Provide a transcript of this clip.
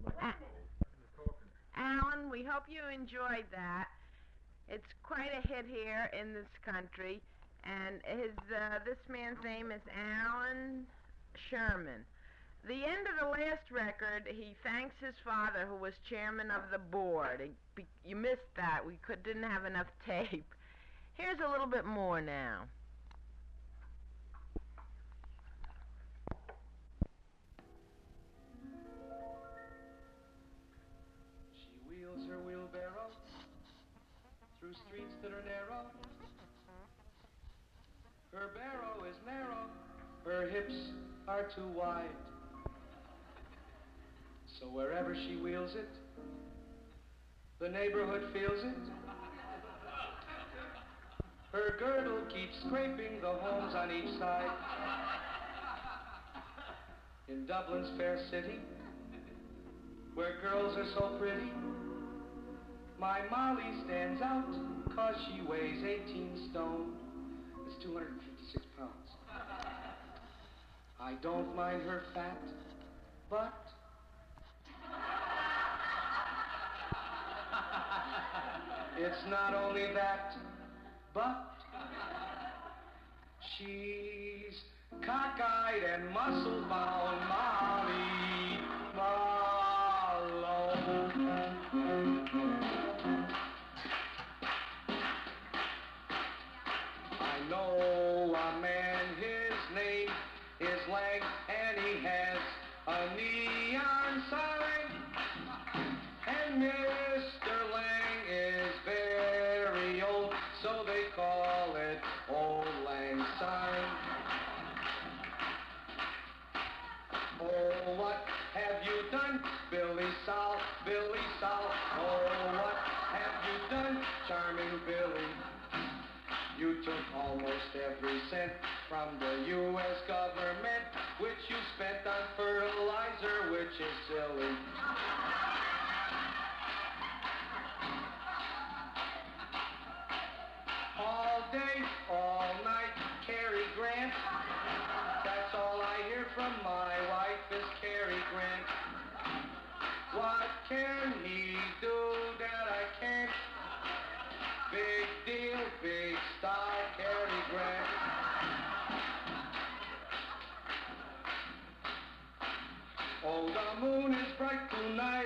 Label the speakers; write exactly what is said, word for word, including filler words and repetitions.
Speaker 1: Alan, we hope you enjoyed that. It's quite a hit here in this country, and his uh, this man's name is Alan Sherman. The end of the last record, he thanks his father, who was chairman of the board. You missed that. We could, didn't have enough tape. Here's a little bit more now.
Speaker 2: She wheels her wheelbarrow through streets that are narrow. Her barrow is narrow, her hips are too wide. So wherever she wheels it, the neighborhood feels it. Her girdle keeps scraping the homes on each side. In Dublin's fair city, where girls are so pretty, my Molly stands out 'cause she weighs eighteen stone. It's two hundred fifty-six pounds. I don't mind her fat, but it's not only that, but she's cockeyed and muscle-bound, Molly Malone. I know a man, his name is Lang, and he has a neon sign. And Mister Lang is very old, so they call it Old Lang Syne. Oh, what have you done, Billy Sol, Billy Sol? Oh, what have you done, charming Billy? You took almost every cent from the U S government, which you spent on fertilizer, which is silly. All day, all night, Cary Grant. That's all I hear from my wife is Cary Grant. What can he do that I can't? Big deal, big star, Cary Grant. Oh, the moon is bright tonight.